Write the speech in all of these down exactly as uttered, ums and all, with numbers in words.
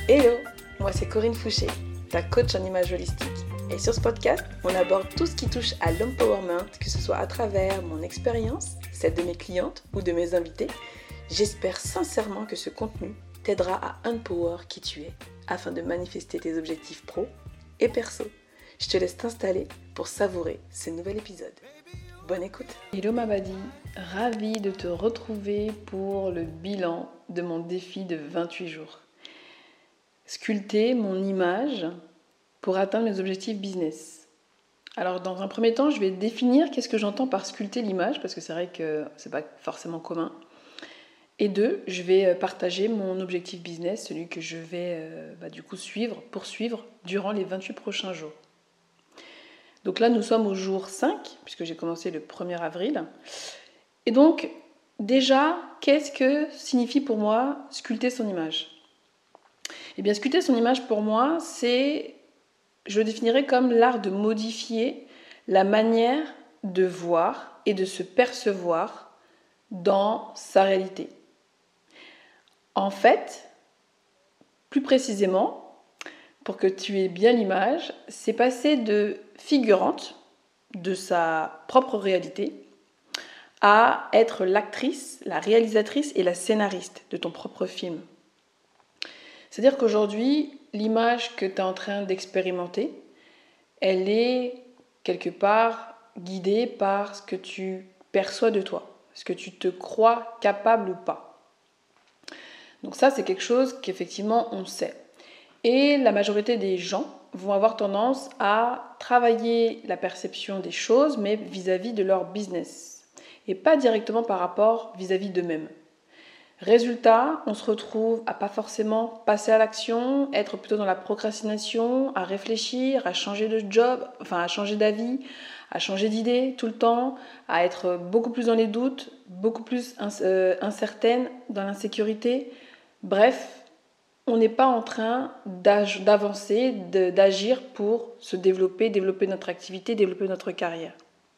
Hello, moi c'est Corinne Fouché, ta coach en image holistique. Et sur ce podcast, on aborde tout ce qui touche à l'empowerment, que ce soit à travers mon expérience, celle de mes clientes ou de mes invités. J'espère sincèrement que ce contenu t'aidera à empower qui tu es, afin de manifester tes objectifs pro et perso. Je te laisse t'installer pour savourer ce nouvel épisode. Bonne écoute. Hello Mabadi, ravie de te retrouver pour le bilan de mon défi de vingt-huit jours. Sculpter mon image pour atteindre mes objectifs business. Alors dans un premier temps, je vais définir qu'est-ce que j'entends par sculpter l'image, parce que c'est vrai que c'est pas forcément commun. Et deux, je vais partager mon objectif business, celui que je vais euh, bah, du coup suivre, poursuivre durant les vingt-huit prochains jours. Donc là, nous sommes au jour cinq, puisque j'ai commencé le premier avril. Et donc, déjà, qu'est-ce que signifie pour moi sculpter son image ? Eh bien, sculpter son image, pour moi, c'est, je le définirais comme l'art de modifier la manière de voir et de se percevoir dans sa réalité. En fait, plus précisément, pour que tu aies bien l'image, c'est passer de figurante de sa propre réalité à être l'actrice, la réalisatrice et la scénariste de ton propre film. C'est-à-dire qu'aujourd'hui, l'image que tu es en train d'expérimenter, elle est quelque part guidée par ce que tu perçois de toi, ce que tu te crois capable ou pas. Donc ça, c'est quelque chose qu'effectivement on sait. Et la majorité des gens vont avoir tendance à travailler la perception des choses, mais vis-à-vis de leur business, et pas directement par rapport vis-à-vis d'eux-mêmes. Résultat, on se retrouve à pas forcément passer à l'action, être plutôt dans la procrastination, à réfléchir, à changer de job, enfin à changer d'avis, à changer d'idée tout le temps, à être beaucoup plus dans les doutes, beaucoup plus incertaine, dans l'insécurité. Bref, on n'est pas en train d'avancer, d'agir pour se développer, développer notre activité, développer notre carrière.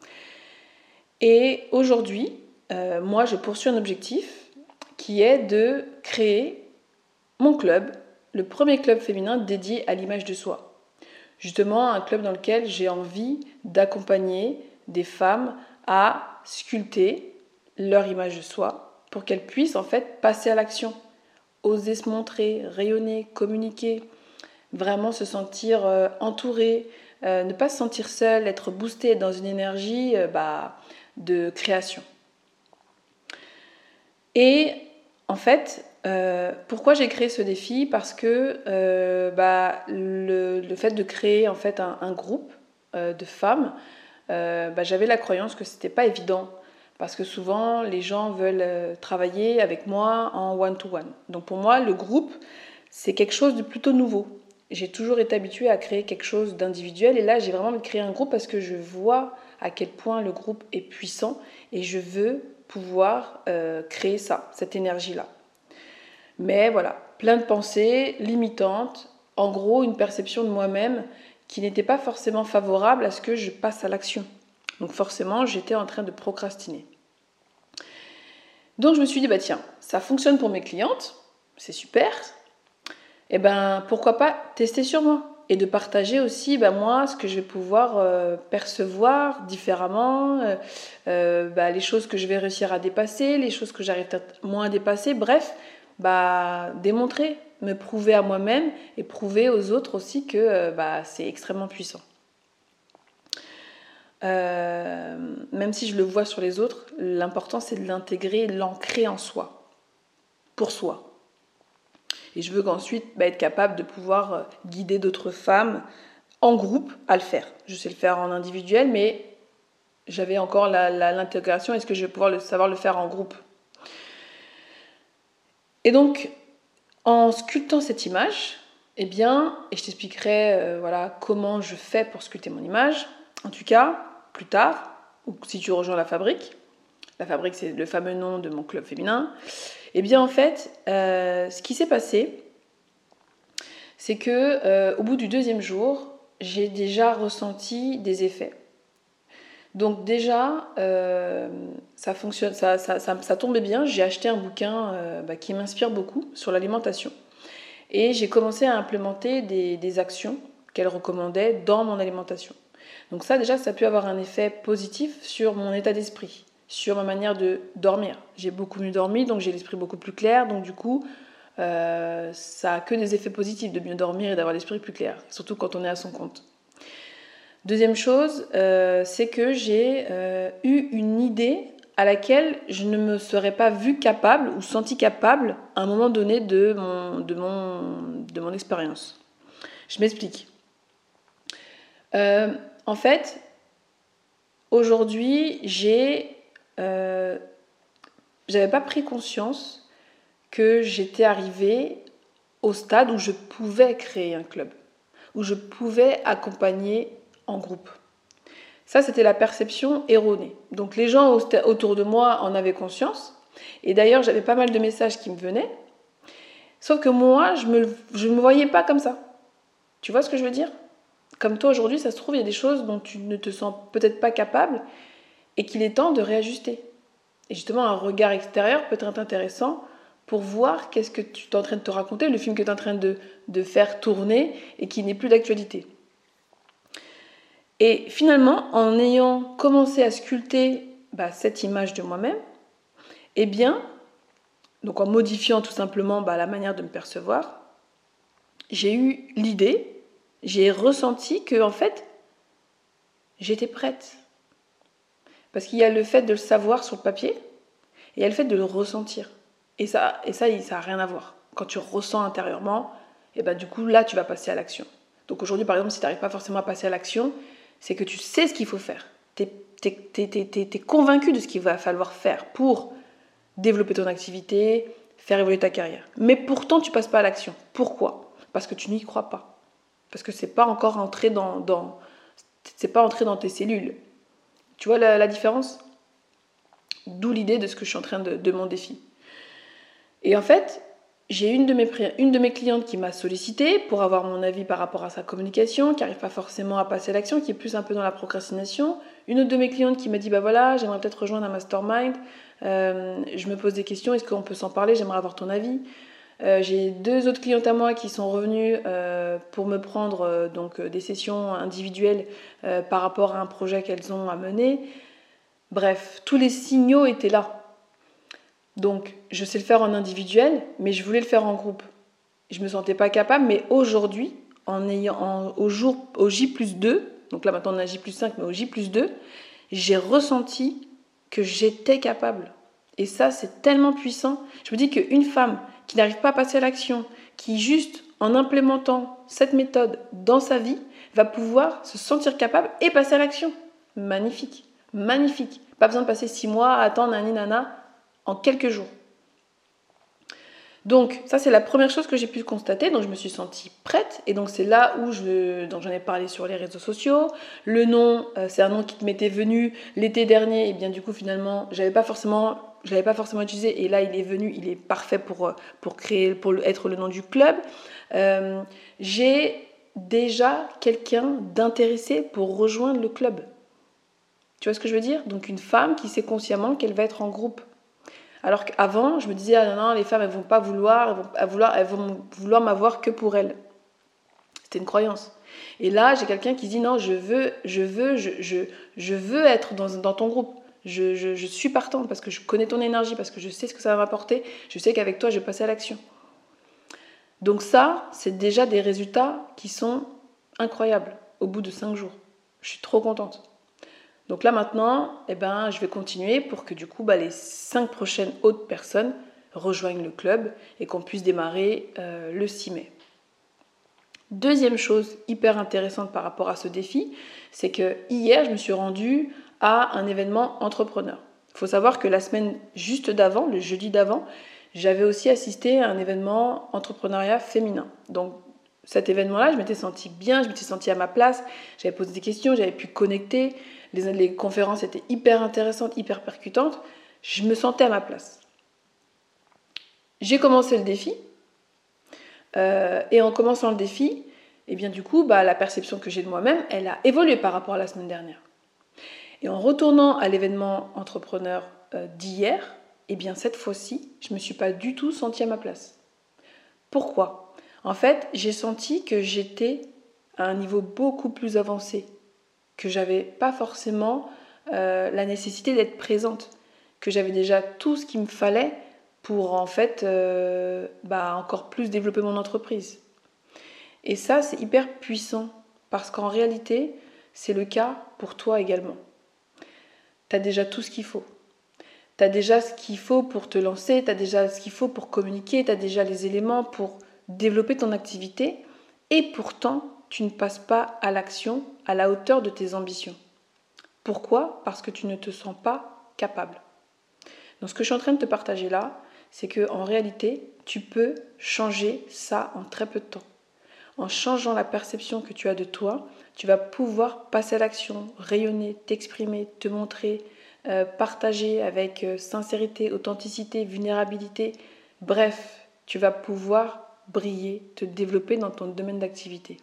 Et aujourd'hui, euh, moi, je poursuis un objectif qui est de créer mon club, le premier club féminin dédié à l'image de soi. Justement, un club dans lequel j'ai envie d'accompagner des femmes à sculpter leur image de soi pour qu'elles puissent en fait passer à l'action. Oser se montrer, rayonner, communiquer, vraiment se sentir euh, entourée, euh, ne pas se sentir seule, être boostée dans une énergie euh, bah, de création. Et en fait, euh, pourquoi j'ai créé ce défi ? Parce que euh, bah, le, le fait de créer en fait un, un groupe euh, de femmes, euh, bah, j'avais la croyance que c'était pas évident. Parce que souvent, les gens veulent travailler avec moi en one-to-one. Donc pour moi, le groupe, c'est quelque chose de plutôt nouveau. J'ai toujours été habituée à créer quelque chose d'individuel. Et là, j'ai vraiment envie de créer un groupe parce que je vois à quel point le groupe est puissant. Et je veux pouvoir euh, créer ça, cette énergie-là. Mais voilà, plein de pensées limitantes. En gros, une perception de moi-même qui n'était pas forcément favorable à ce que je passe à l'action. Donc forcément, j'étais en train de procrastiner. Donc je me suis dit, bah tiens, ça fonctionne pour mes clientes, c'est super. Et ben pourquoi pas tester sur moi et de partager aussi, bah, moi, ce que je vais pouvoir euh, percevoir différemment, euh, euh, bah, les choses que je vais réussir à dépasser, les choses que j'arrive peut-être moins à dépasser. Bref, bah démontrer, me prouver à moi-même et prouver aux autres aussi que euh, bah, c'est extrêmement puissant. Euh, même si je le vois sur les autres, l'important c'est de l'intégrer, de l'ancrer en soi, pour soi. Et je veux qu'ensuite bah, être capable de pouvoir guider d'autres femmes en groupe à le faire. Je sais le faire en individuel, mais j'avais encore la, la, l'intégration. Est-ce que je vais pouvoir le, savoir le faire en groupe ? Et donc, en sculptant cette image, eh bien, et je t'expliquerai euh, voilà, comment je fais pour sculpter mon image. En tout cas, plus tard, ou si tu rejoins la fabrique, la fabrique c'est le fameux nom de mon club féminin, et bien en fait, euh, ce qui s'est passé, c'est que euh, au bout du deuxième jour, j'ai déjà ressenti des effets. Donc déjà, euh, ça fonctionne, ça, ça, ça, ça tombait bien, j'ai acheté un bouquin euh, bah, qui m'inspire beaucoup sur l'alimentation. Et j'ai commencé à implémenter des, des actions qu'elle recommandait dans mon alimentation. Donc ça, déjà, ça a pu avoir un effet positif sur mon état d'esprit, sur ma manière de dormir. J'ai beaucoup mieux dormi, donc j'ai l'esprit beaucoup plus clair. Donc du coup, euh, ça a que des effets positifs de mieux dormir et d'avoir l'esprit plus clair, surtout quand on est à son compte. Deuxième chose, euh, c'est que j'ai euh, eu une idée à laquelle je ne me serais pas vue capable ou sentie capable à un moment donné de mon, de mon, de mon expérience. Je m'explique. Euh, en fait, aujourd'hui, j'ai, euh, j'avais pas pris conscience que j'étais arrivée au stade où je pouvais créer un club, où je pouvais accompagner en groupe. Ça, c'était la perception erronée. Donc les gens autour de moi en avaient conscience. Et d'ailleurs, j'avais pas mal de messages qui me venaient. Sauf que moi, je me, je me voyais pas comme ça. Tu vois ce que je veux dire ? Comme toi aujourd'hui, ça se trouve, il y a des choses dont tu ne te sens peut-être pas capable et qu'il est temps de réajuster. Et justement, un regard extérieur peut être intéressant pour voir qu'est-ce que tu es en train de te raconter, le film que tu es en train de, de faire tourner et qui n'est plus d'actualité. Et finalement, en ayant commencé à sculpter bah, cette image de moi-même, eh bien, donc en modifiant tout simplement bah, la manière de me percevoir, j'ai eu l'idée, j'ai ressenti que en fait, j'étais prête. Parce qu'il y a le fait de le savoir sur le papier, et il y a le fait de le ressentir. Et ça, et ça, ça n'a rien à voir. Quand tu ressens intérieurement, et ben du coup, là, tu vas passer à l'action. Donc aujourd'hui, par exemple, si tu n'arrives pas forcément à passer à l'action, c'est que tu sais ce qu'il faut faire. Tu es convaincu de ce qu'il va falloir faire pour développer ton activité, faire évoluer ta carrière. Mais pourtant, tu ne passes pas à l'action. Pourquoi ? Parce que tu n'y crois pas. Parce que ce n'est pas encore entré dans, dans, c'est pas entré dans tes cellules. Tu vois la, la différence ? D'où l'idée de ce que je suis en train de, de mon défi. Et en fait, j'ai une de mes, une de mes clientes qui m'a sollicité pour avoir mon avis par rapport à sa communication, qui n'arrive pas forcément à passer à l'action, qui est plus un peu dans la procrastination. Une autre de mes clientes qui m'a dit, bah voilà, j'aimerais peut-être rejoindre un mastermind, euh, je me pose des questions, est-ce qu'on peut s'en parler, j'aimerais avoir ton avis. Euh, j'ai deux autres clientes à moi qui sont revenues euh, pour me prendre euh, donc, des sessions individuelles euh, par rapport à un projet qu'elles ont à mener. Bref, tous les signaux étaient là. Donc, je sais le faire en individuel, mais je voulais le faire en groupe. Je ne me sentais pas capable, mais aujourd'hui, en ayant, en, au, jour, au J plus deux, donc là maintenant on a J plus cinq, mais au J plus deux, j'ai ressenti que j'étais capable. Et ça, c'est tellement puissant. Je me dis qu'une femme qui n'arrive pas à passer à l'action, qui juste en implémentant cette méthode dans sa vie, va pouvoir se sentir capable et passer à l'action. Magnifique, magnifique. Pas besoin de passer six mois à attendre un nana en quelques jours. Donc ça c'est la première chose que j'ai pu constater, donc je me suis sentie prête et donc c'est là où je, donc j'en ai parlé sur les réseaux sociaux. Le nom, euh, c'est un nom qui m'était venu l'été dernier et bien du coup finalement j'avais pas forcément, je l'avais pas forcément utilisé et là il est venu, il est parfait pour pour créer, pour être le nom du club. Euh, j'ai déjà quelqu'un d'intéressé pour rejoindre le club. Tu vois ce que je veux dire ? Donc une femme qui sait consciemment qu'elle va être en groupe. Alors qu'avant, je me disais, ah non, non, les femmes, elles vont pas vouloir, elles vont, elles vouloir, elles vont vouloir m'avoir que pour elles. C'était une croyance. Et là, j'ai quelqu'un qui dit, non, je veux, je veux, je, je, je veux être dans, dans ton groupe. Je, je, je suis partante parce que je connais ton énergie, parce que je sais ce que ça va m'apporter. Je sais qu'avec toi, je vais passer à l'action. Donc ça, c'est déjà des résultats qui sont incroyables au bout de cinq jours. Je suis trop contente. Donc là maintenant, eh ben, je vais continuer pour que du coup bah, les cinq prochaines autres personnes rejoignent le club et qu'on puisse démarrer euh, le six mai. Deuxième chose hyper intéressante par rapport à ce défi, c'est que hier je me suis rendue à un événement entrepreneur. Il faut savoir que la semaine juste d'avant, le jeudi d'avant, j'avais aussi assisté à un événement entrepreneuriat féminin. Donc cet événement-là, je m'étais sentie bien, je m'étais sentie à ma place, j'avais posé des questions, j'avais pu connecter. Les, les conférences étaient hyper intéressantes, hyper percutantes. Je me sentais à ma place. J'ai commencé le défi. Euh, et en commençant le défi, eh bien, du coup, bah, la perception que j'ai de moi-même, elle a évolué par rapport à la semaine dernière. Et en retournant à l'événement entrepreneur euh, d'hier, eh bien, cette fois-ci, je ne me suis pas du tout sentie à ma place. Pourquoi ? En fait, j'ai senti que j'étais à un niveau beaucoup plus avancé, que j'avais pas forcément euh, la nécessité d'être présente, que j'avais déjà tout ce qu'il me fallait pour en fait euh, bah, encore plus développer mon entreprise. Et ça, c'est hyper puissant parce qu'en réalité, c'est le cas pour toi également. Tu as déjà tout ce qu'il faut. Tu as déjà ce qu'il faut pour te lancer, tu as déjà ce qu'il faut pour communiquer, tu as déjà les éléments pour développer ton activité et pourtant, tu ne passes pas à l'action à la hauteur de tes ambitions. Pourquoi ? Parce que tu ne te sens pas capable. Donc ce que je suis en train de te partager là, c'est qu'en réalité, tu peux changer ça en très peu de temps. En changeant la perception que tu as de toi, tu vas pouvoir passer à l'action, rayonner, t'exprimer, te montrer, euh, partager avec euh, sincérité, authenticité, vulnérabilité. Bref, tu vas pouvoir briller, te développer dans ton domaine d'activité.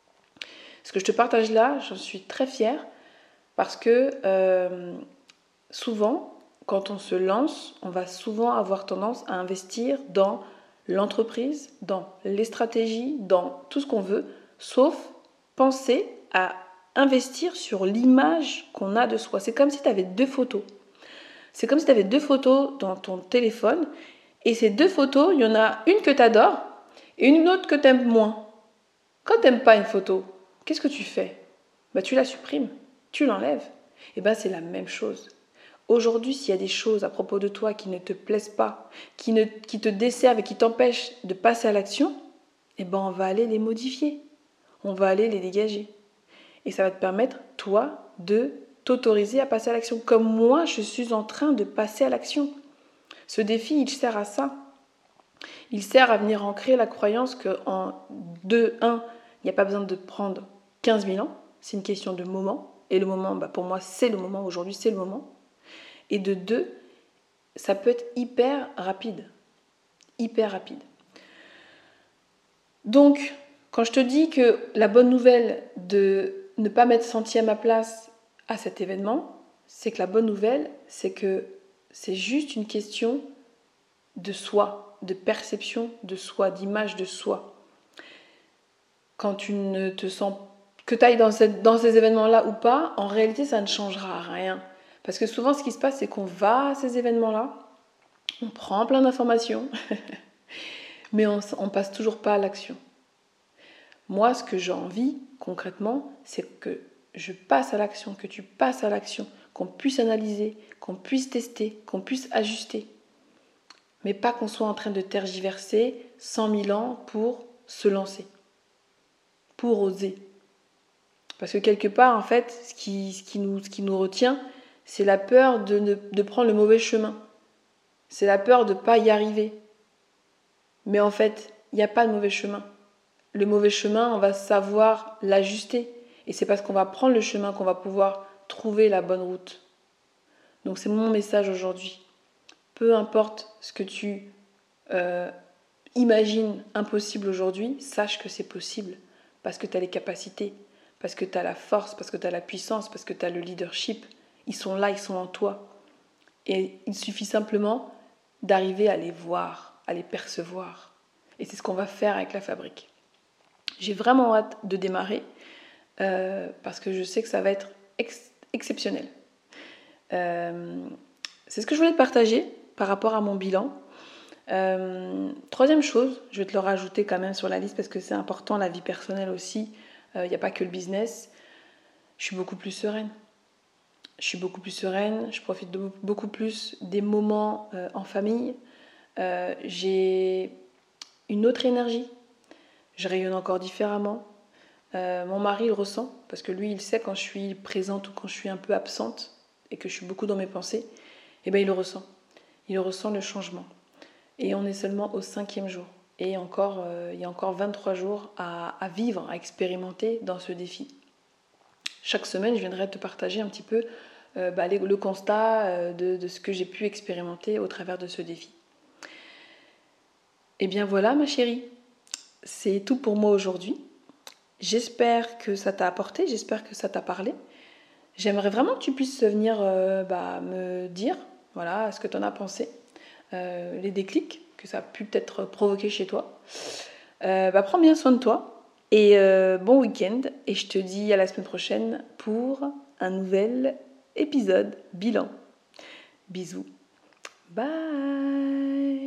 Ce que je te partage là, j'en suis très fière parce que euh, souvent, quand on se lance, on va souvent avoir tendance à investir dans l'entreprise, dans les stratégies, dans tout ce qu'on veut, sauf penser à investir sur l'image qu'on a de soi. C'est comme si tu avais deux photos. C'est comme si tu avais deux photos dans ton téléphone et ces deux photos, il y en a une que tu adores et une autre que tu aimes moins. Quand tu n'aimes pas une photo, qu'est-ce que tu fais ? Bah, tu la supprimes, tu l'enlèves. Et bien, c'est la même chose. Aujourd'hui, s'il y a des choses à propos de toi qui ne te plaisent pas, qui, ne, qui te desservent et qui t'empêchent de passer à l'action, eh ben on va aller les modifier. On va aller les dégager. Et ça va te permettre, toi, de t'autoriser à passer à l'action. Comme moi, je suis en train de passer à l'action. Ce défi, il sert à ça. Il sert à venir ancrer la croyance qu'en deux, un, il n'y a pas besoin de prendre quinze mille ans. C'est une question de moment. Et le moment, bah pour moi, c'est le moment. Aujourd'hui, c'est le moment. Et de deux, ça peut être hyper rapide. Hyper rapide. Donc, quand je te dis que la bonne nouvelle de ne pas m'être sentie à ma place à cet événement, c'est que la bonne nouvelle, c'est que c'est juste une question de soi, de perception de soi, d'image de soi. Quand tu ne te sens... que tu ailles dans, cette, dans ces événements-là ou pas, en réalité, ça ne changera rien. Parce que souvent, ce qui se passe, c'est qu'on va à ces événements-là, on prend plein d'informations, mais on ne passe toujours pas à l'action. Moi, ce que j'ai envie, concrètement, c'est que je passe à l'action, que tu passes à l'action, qu'on puisse analyser, qu'on puisse tester, qu'on puisse ajuster. Mais pas qu'on soit en train de tergiverser cent mille ans pour se lancer, pour oser. Parce que quelque part, en fait, ce qui, ce qui, nous, ce qui nous retient, c'est la peur de, ne, de prendre le mauvais chemin. C'est la peur de ne pas y arriver. Mais en fait, il n'y a pas de mauvais chemin. Le mauvais chemin, on va savoir l'ajuster. Et c'est parce qu'on va prendre le chemin qu'on va pouvoir trouver la bonne route. Donc c'est mon message aujourd'hui. Peu importe ce que tu euh, imagines impossible aujourd'hui, sache que c'est possible. Parce que tu as les capacités, parce que tu as la force, parce que tu as la puissance, parce que tu as le leadership. Ils sont là, ils sont en toi. Et il suffit simplement d'arriver à les voir, à les percevoir. Et c'est ce qu'on va faire avec la fabrique. J'ai vraiment hâte de démarrer euh, parce que je sais que ça va être ex- exceptionnel. Euh, c'est ce que je voulais te partager par rapport à mon bilan. Euh, troisième chose, je vais te le rajouter quand même sur la liste parce que c'est important, la vie personnelle aussi. Il euh, n'y a pas que le business. Je suis beaucoup plus sereine. Je suis beaucoup plus sereine, je profite de beaucoup plus des moments euh, en famille. Euh, j'ai une autre énergie. Je rayonne encore différemment. Euh, mon mari le ressent, parce que lui, il sait quand je suis présente ou quand je suis un peu absente et que je suis beaucoup dans mes pensées. Et bien, il le ressent. Il ressent le changement. Et on est seulement au cinquième jour. Et encore, euh, il y a encore vingt-trois jours à, à vivre, à expérimenter dans ce défi. Chaque semaine, je viendrai te partager un petit peu euh, bah, les, le constat euh, de, de ce que j'ai pu expérimenter au travers de ce défi. Et bien voilà, ma chérie, c'est tout pour moi aujourd'hui. J'espère que ça t'a apporté, j'espère que ça t'a parlé. J'aimerais vraiment que tu puisses venir euh, bah, me dire voilà, ce que tu en as pensé, euh, les déclics que ça a pu peut-être provoquer chez toi. Euh, bah, prends bien soin de toi et euh, bon week-end. Et je te dis à la semaine prochaine pour un nouvel épisode bilan. Bisous. Bye.